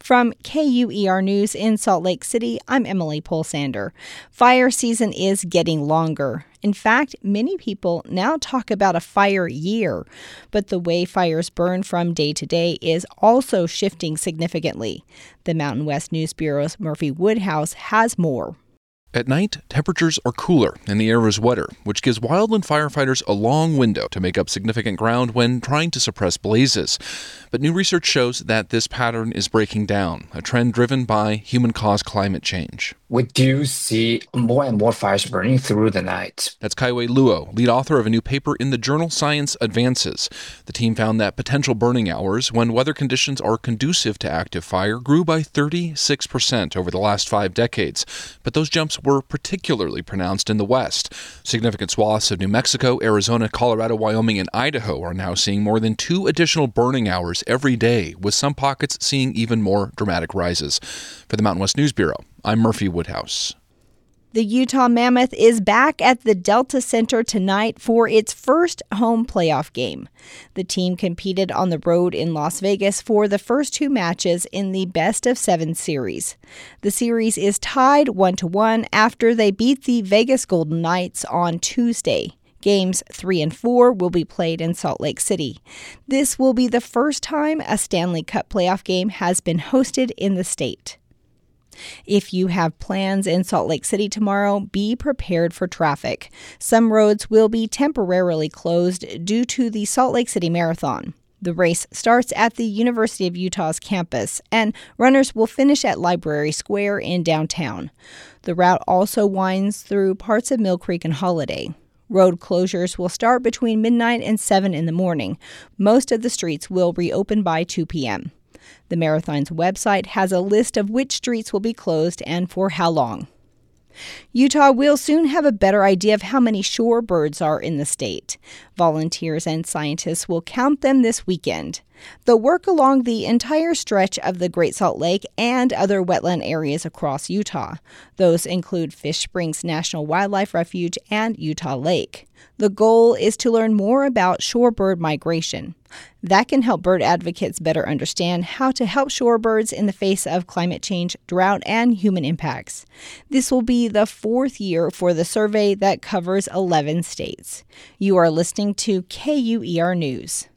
From KUER News in Salt Lake City, I'm Emily Polsander. Fire season is getting longer. In fact, many people now talk about a fire year, but the way fires burn from day to day is also shifting significantly. The Mountain West News Bureau's Murphy Woodhouse has more. At night, temperatures are cooler and the air is wetter, which gives wildland firefighters a long window to make up significant ground when trying to suppress blazes. But new research shows that this pattern is breaking down, a trend driven by human-caused climate change. We do see more and more fires burning through the night. That's Kaiwei Luo, lead author of a new paper in the journal Science Advances. The team found that potential burning hours, when weather conditions are conducive to active fire, grew by 36% over the last 5 decades. But those jumps were particularly pronounced in the West. Significant swaths of New Mexico, Arizona, Colorado, Wyoming, and Idaho are now seeing more than 2 additional burning hours every day, with some pockets seeing even more dramatic rises. For the Mountain West News Bureau, I'm Murphy Woodhouse. The Utah Mammoth is back at the Delta Center tonight for its first home playoff game. The team competed on the road in Las Vegas for the first 2 matches in the best-of-7 series. The series is tied 1-1 after they beat the Vegas Golden Knights on Tuesday. Games 3 and 4 will be played in Salt Lake City. This will be the first time a Stanley Cup playoff game has been hosted in the state. If you have plans in Salt Lake City tomorrow, be prepared for traffic. Some roads will be temporarily closed due to the Salt Lake City Marathon. The race starts at the University of Utah's campus, and runners will finish at Library Square in downtown. The route also winds through parts of Mill Creek and Holiday. Road closures will start between midnight and 7 in the morning. Most of the streets will reopen by 2 p.m. The marathon's website has a list of which streets will be closed and for how long. Utah will soon have a better idea of how many shorebirds are in the state. Volunteers and scientists will count them this weekend. They'll work along the entire stretch of the Great Salt Lake and other wetland areas across Utah. Those include Fish Springs National Wildlife Refuge and Utah Lake. The goal is to learn more about shorebird migration. That can help bird advocates better understand how to help shorebirds in the face of climate change, drought, and human impacts. This will be the 4th year for the survey that covers 11 states. You are listening to KUER News.